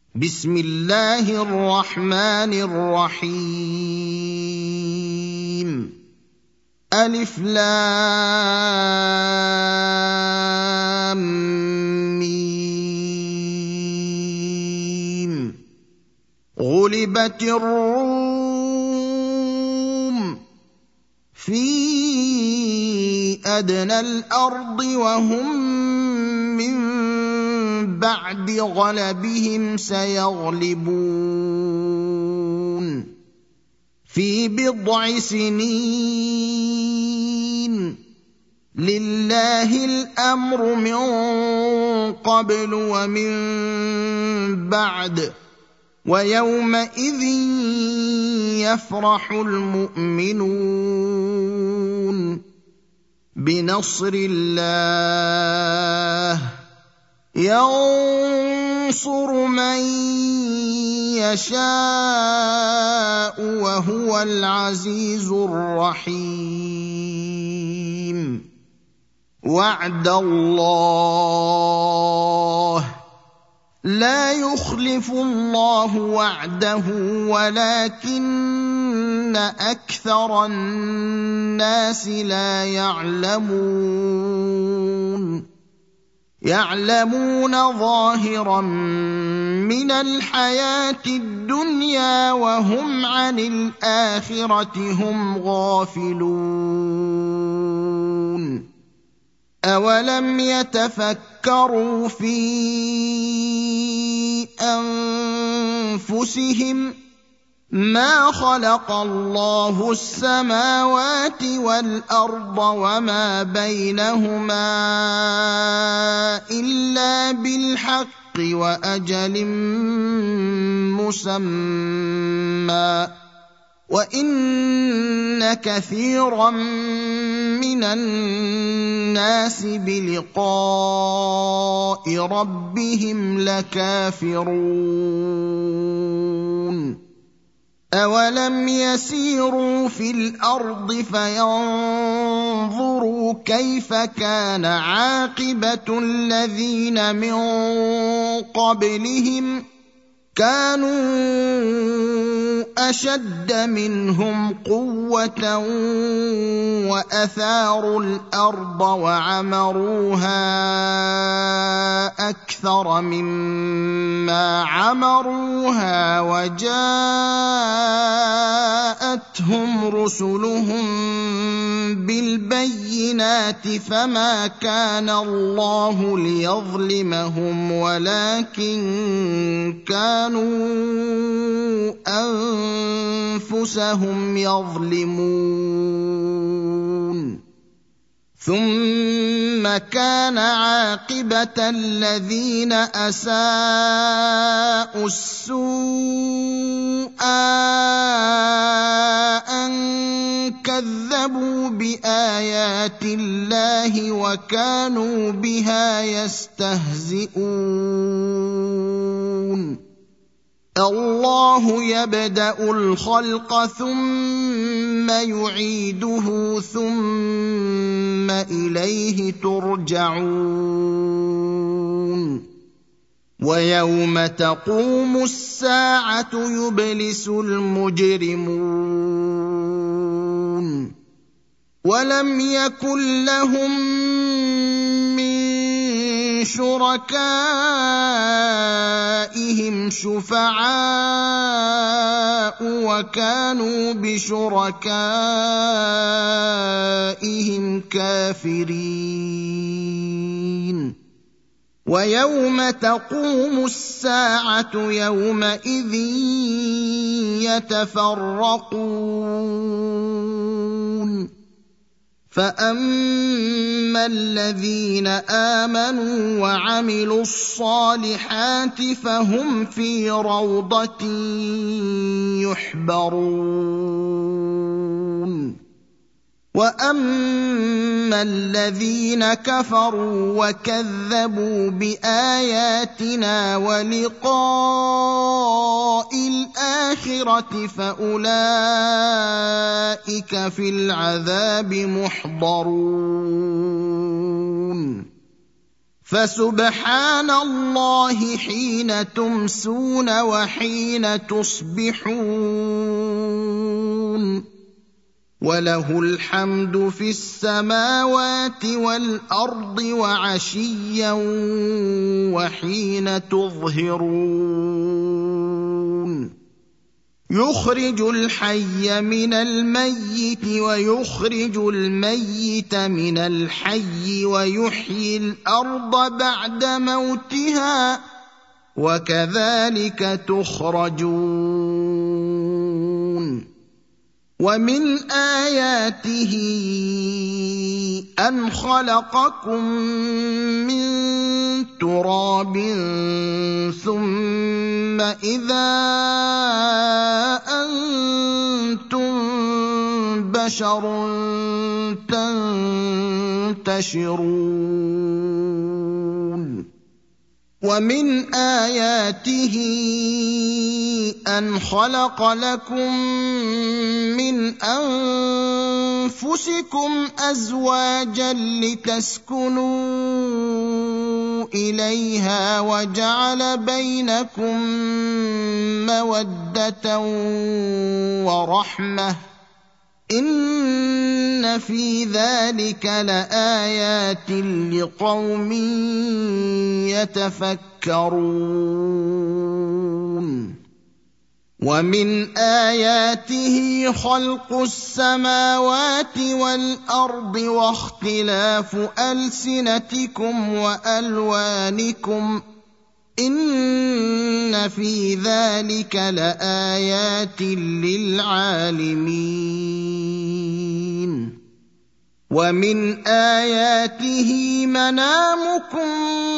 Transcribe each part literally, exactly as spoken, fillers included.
بسم الله الرحمن الرحيم ألف لام ميم غلبت الروم في أدنى الأرض وهم من بعد غلبهم سيغلبون في بضع سنين لله الأمر من قبل ومن بعد ويومئذ يفرح المؤمنون بنصر الله ينصر من يشاء وهو العزيز الرحيم وعد الله لا يخلف الله وعده ولكن أكثر الناس لا يعلمون يعلمون ظاهرا من الحياة الدنيا وهم عن الآخرة هم غافلون أولم يتفكروا في أنفسهم ما خلق الله السماوات والأرض وما بينهما إلا بالحق وأجل مسمى وإن كثيرا من الناس بلقاء ربهم لكافرون أولم يسيروا في الأرض فينظروا كيف كان عاقبة الذين من قبلهم كانوا أشد منهم قوة وأثاروا الأرض وعمروها أكثر مما عمروها وجاءتهم رسلهم بالبينات فما كان الله ليظلمهم ولكن كانوا أنفسهم يظلمون ثم كان عاقبة الذين أساءوا السوء أن كذبوا بآيات الله وكانوا بها يستهزئون الله يبدأ الخلق ثم يعيده ثم إليه ترجعون ويوم تقوم الساعة يبلس المجرمون ولم يكن لهم من شركائهم شفعاء وكانوا بشركائهم كافرين ويوم تقوم الساعة يومئذ يتفرقون فأما الذين آمنوا وعملوا الصالحات فهم في روضة يحبرون وأما الذين كفروا وكذبوا بآياتنا ولقاء الآخرة فأولئك في العذاب محضرون فسبحان الله حين تمسون وحين تصبحون وله الحمد في السماوات والارض وعشيا وحين تظهرون يخرج الحي من الميت ويخرج الميت من الحي ويحيي الارض بعد موتها وكذلك تخرجون ومن آياته أن خلقكم من تراب ثم إذا أنتم بشر تنتشرون ومن آياته أن خلق لكم من أنفسكم أزواجا لتسكنوا إليها وجعل بينكم مودة ورحمة إن في ذلك لآيات لقوم يتفكرون ومن آياته خلق السماوات والأرض واختلاف ألسنتكم وألوانكم إن في ذلك لآيات للعالمين ومن آياته منامكم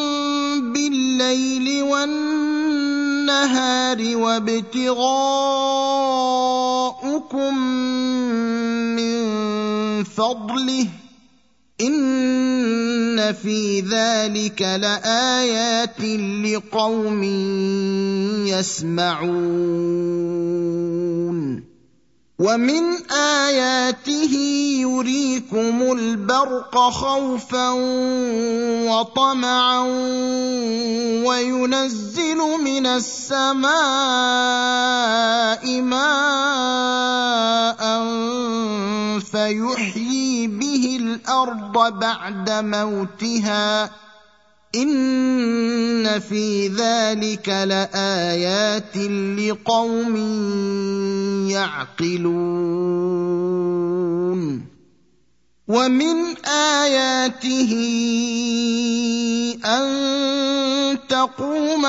بالليل والنهار وابتغاؤكم من فضله إن في ذلك لآيات لقوم يسمعون ومن آياته يريكم البرق خوفا وطمعا وينزل من السماء ماء فيحيي به الأرض بعد موتها إن في ذلك لآيات لقوم يعقلون ومن آياته أن تقوم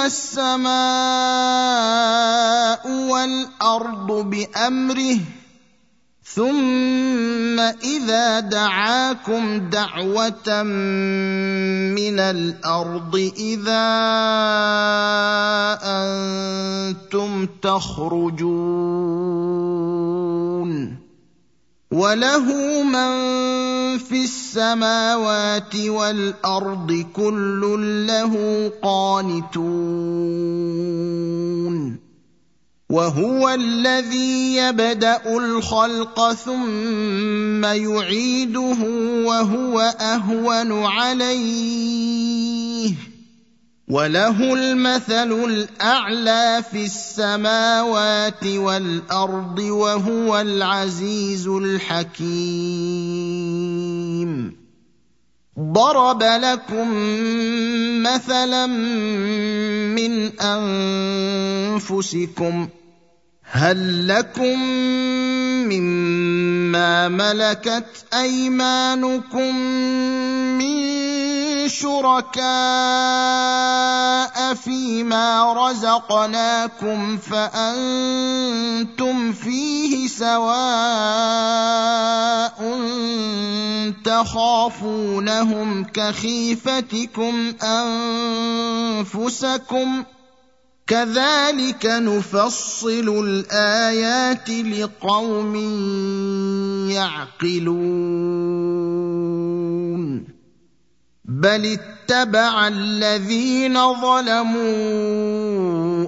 السماء والأرض بأمره ثم إذا دعاكم دعوة من الأرض إذا أنتم تخرجون وله من في السماوات والأرض كل له قانتون وهو الذي يبدأ الخلق ثم يعيده وهو أهون عليه وله المثل الأعلى في السماوات والأرض وهو العزيز الحكيم ضرب لكم مثلا من أنفسكم هل لكم مما ملكت أيمانكم من شركاء فيما رزقناكم فأنتم فيه سواء تخافونهم كخيفتكم أنفسكم كذلك نفصل الآيات لقوم يعقلون بل اتبع الذين ظلموا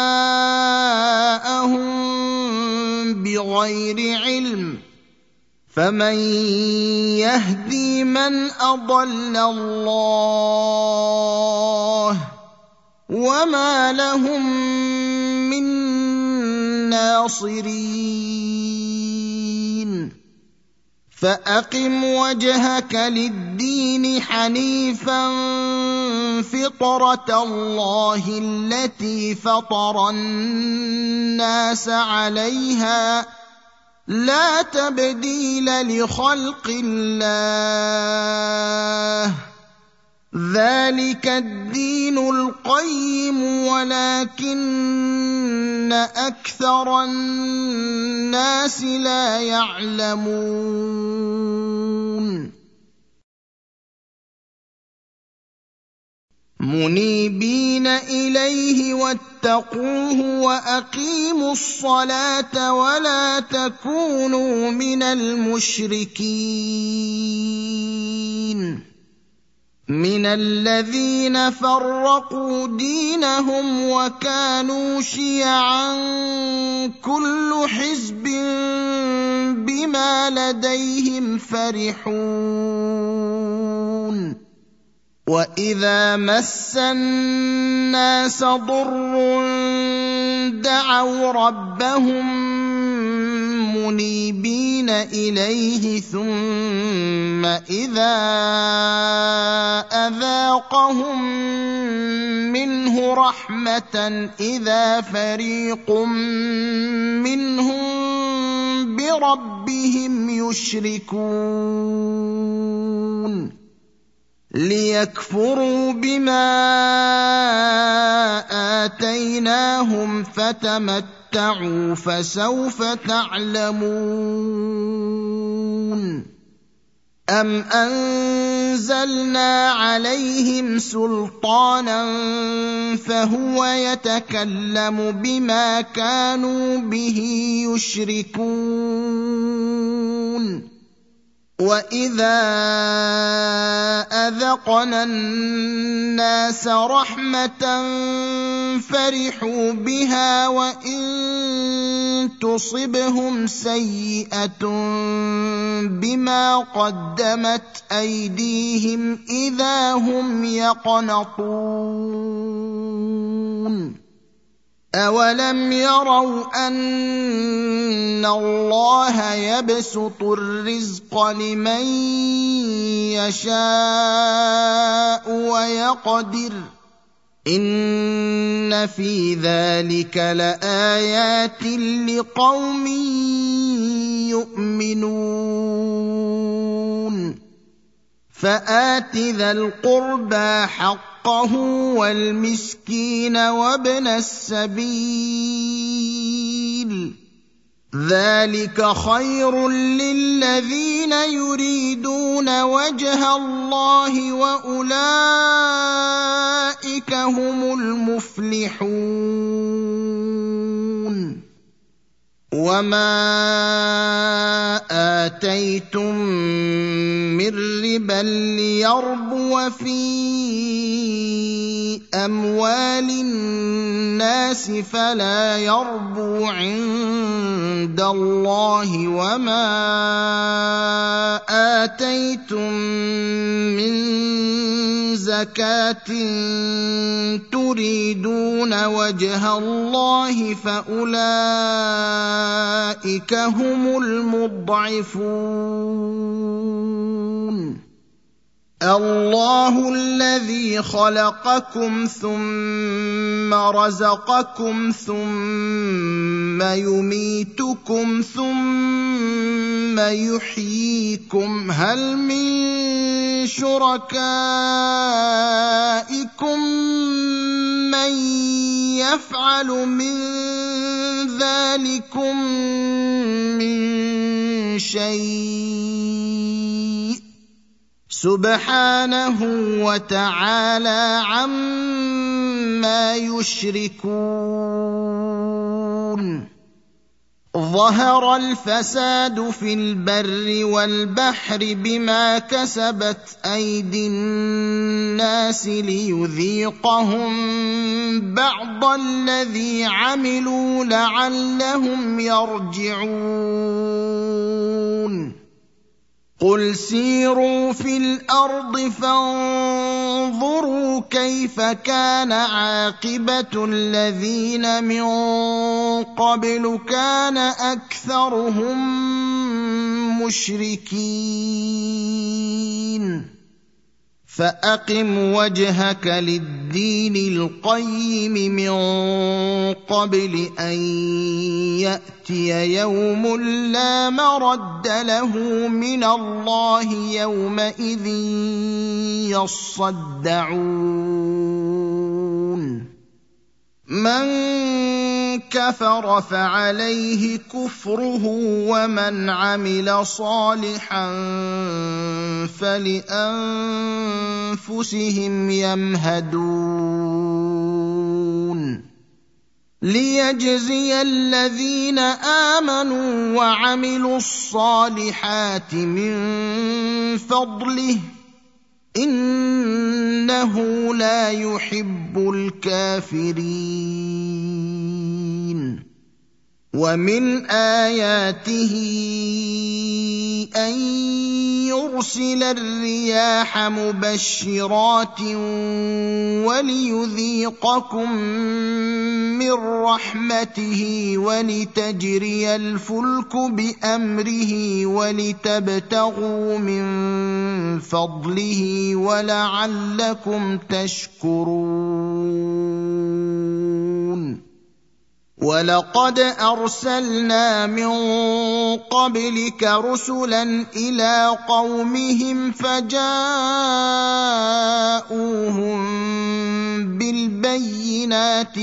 أهواءهم بغير علم فمن يهدي من أضل الله وما لهم من ناصرين فأقم وجهك للدين حنيفا فطرة الله التي فطر الناس عليها لا تبديل لخلق الله ذلك الدين القيم ولكن أكثر الناس لا يعلمون منيبين إليه واتقوه وأقيموا الصلاة ولا تكونوا من المشركين من الذين فرقوا دينهم وكانوا شيعا كل حزب بما لديهم فرحون وإذا مس الناس ضر دعوا ربهم منيبين إليه ثم إذا أذاقهم منه رحمة إذا فريق منهم بربهم يشركون ليكفروا بما آتيناهم فتمتعوا فسوف تعلمون أم أنزلنا عليهم سلطانا فهو يتكلم بما كانوا به يشركون وإذا أذقنا الناس رحمة فرحوا بها وإن تصبهم سيئة بما قدمت أيديهم إذا هم يقنطون أولم يروا أن الله يبسط الرزق لمن يشاء ويقدر إن في ذلك لآيات لقوم يؤمنون فآت ذا القربى حقه والمسكين وابن السبيل ذلك خير للذين يريدون وجه الله وأولئك هم المفلحون وما آتيتم من ربا ليربو في أموال الناس فلا يربو عند الله وما آتيتم من زكاة تريدون وجه الله فأولئك هم المضعفون الله الذي خلقكم ثم رزقكم ثم يميتكم ثم يحييكم هل من شركائكم من يفعل من ذلكم من شيء سبحانه وتعالى عما يشركون ظهر الفساد في البر والبحر بما كسبت أيدي الناس ليذيقهم بعض الذي عملوا لعلهم يرجعون قل سيروا في الارض فانظروا كيف كان عاقبه الذين من قبل كان اكثرهم مشركين فاقم وجهك للدين القيم من قبل ان ياتي يوم لا مرد له من الله يومئذ يصدعون من كفر فعليه كفره ومن عمل صالحا فلأنفسهم يمهدون ليجزي الذين آمنوا وعملوا الصالحات من فضله إنه لا يحب الكافرين ومن آياته أن يرسل الرياح مبشرات وليذيقكم من رحمته ولتجري الفلك بأمره ولتبتغوا من فضله ولعلكم تشكرون ولقد أرسلنا من قبلك رسلا إلى قومهم فجاءوهم بالبينات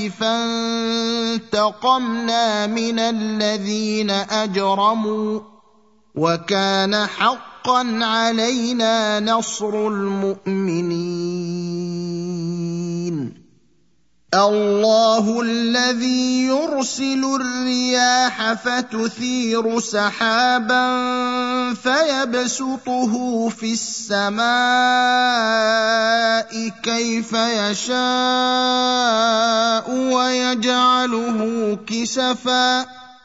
فانتقمنا من الذين أجرموا وكان حقا علينا نصر المؤمنين الله الذي يرسل الرياح فتثير سحابا فيبسطه في السماء كيف يشاء ويجعله كسفا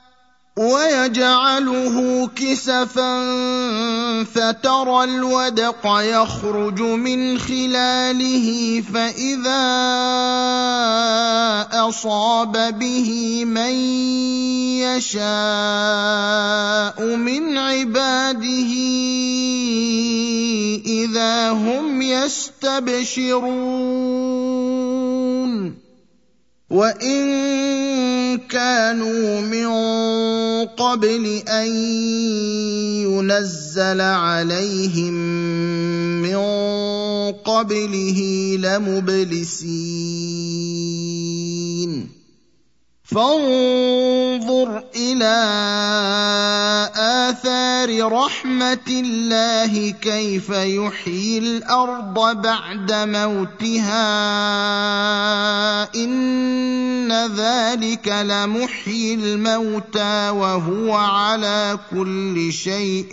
ويجعله كسفا فترى الودق يخرج من خلاله فإذا أصاب به من يشاء من عباده إذا هم يستبشرون وإن كانوا من قبل أن ينزل عليهم من قبله لمبلسين فانظر إلى آثار رحمة الله كيف يحيي الأرض بعد موتها إن ذلك لمحيي الموتى وهو على كل شيء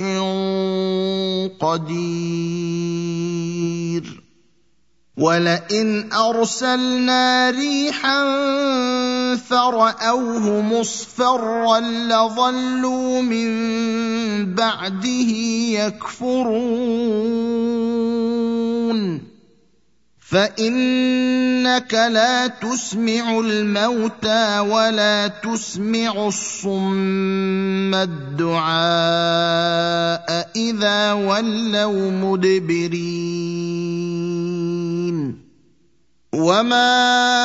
قدير ولئن أرسلنا ريحا فرأوه مصفرا لظلوا من بعده يكفرون فإنك لا تسمع الموتى ولا تسمع الصم الدعاء إذا ولوا مدبرين وما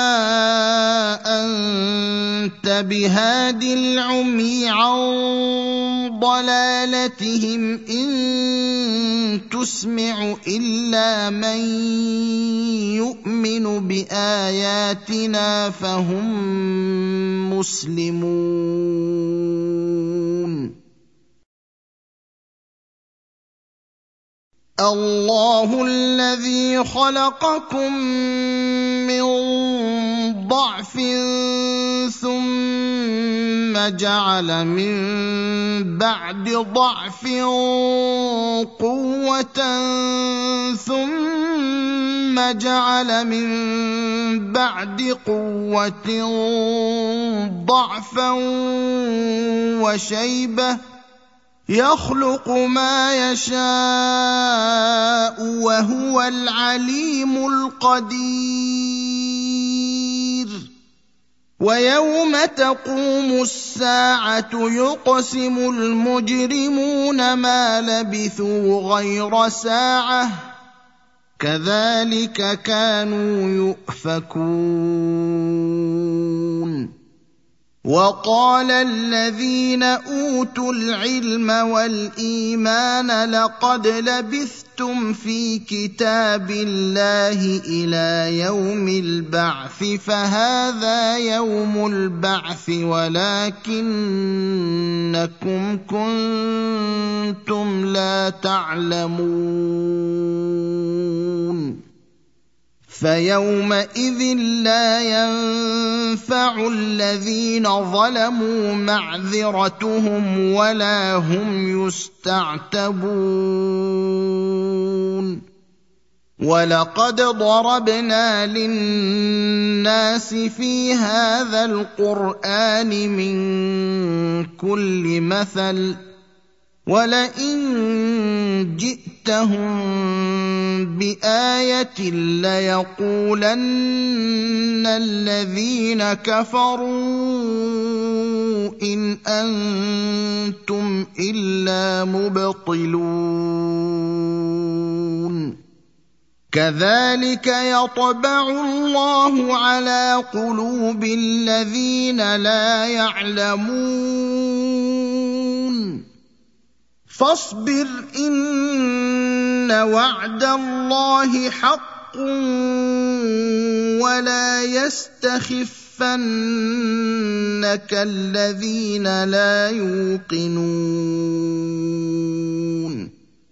أنت بهاد العمي عن ضلالتهم إن تسمع إلا من يؤمن بآياتنا فهم مسلمون الله الذي خلقكم من ضعف ثم جعل من بعد ضعف قوة ثم جعل من بعد قوة ضعفا وشيبة يخلق ما يشاء وهو العليم القدير ويوم تقوم الساعة يقسم المجرمون ما لبثوا غير ساعة كذلك كانوا يؤفكون وقال الذين أوتوا العلم والإيمان لقد لبثتم في كتاب الله إلى يوم البعث فهذا يوم البعث ولكنكم كنتم لا تعلمون فيومئذ لا ينفع الذين ظلموا معذرتهم ولا هم يستعتبون ولقد ضربنا للناس في هذا القرآن من كل مثل ولئن جئتهم بآية ليقولن الذين كفروا إن أنتم إلا مبطلون كذلك يطبع الله على قلوب الذين لا يعلمون فاصبر إن وعد الله حق ولا يستخفنك الذين لا يوقنون